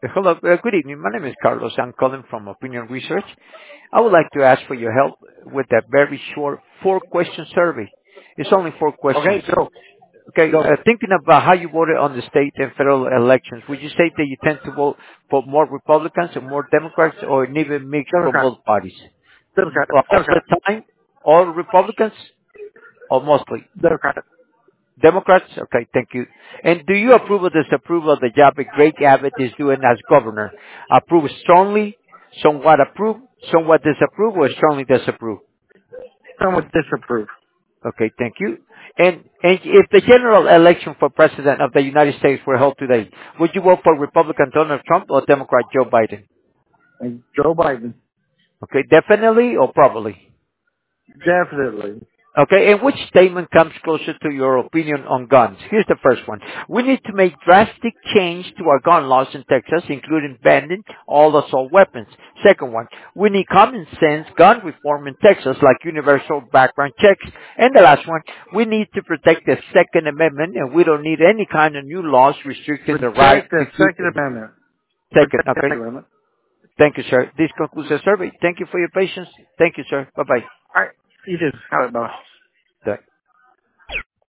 Hello. Good evening. My name is Carlos. I'm calling from Opinion Research. I would like to ask for your help with a very short four-question survey. It's only four questions. Okay, go. Okay. Go. Thinking about how you voted on the state and federal elections, would you say that you tend to vote for more Republicans or more Democrats or an even mix from Democrat. both parties? Democrat. All the Democrat. time? All Republicans or mostly? Democrat. Democrats? Okay, thank you. And do you approve or disapprove of the job that Greg Abbott is doing as governor? Approve strongly, somewhat approve, somewhat disapprove, or strongly disapprove? Somewhat disapprove. Okay, thank you. And if the general election for president of the United States were held today, would you vote for Republican Donald Trump or Democrat Joe Biden? And Joe Biden. Okay, definitely or probably? Definitely. Okay, and which statement comes closer to your opinion on guns? Here's the first one. We need to make drastic change to our gun laws in Texas, including banning all assault weapons. Second one, we need common sense gun reform in Texas, like universal background checks. And the last one, we need to protect the Second Amendment, and we don't need any kind of new laws restricting the right Protect the to keep Second Amendment. Second, Protect the okay. Second Amendment. Thank you, sir. This concludes the survey. Thank you for your patience. Thank you, sir. Bye-bye. All right. You just have it, boss. Bye.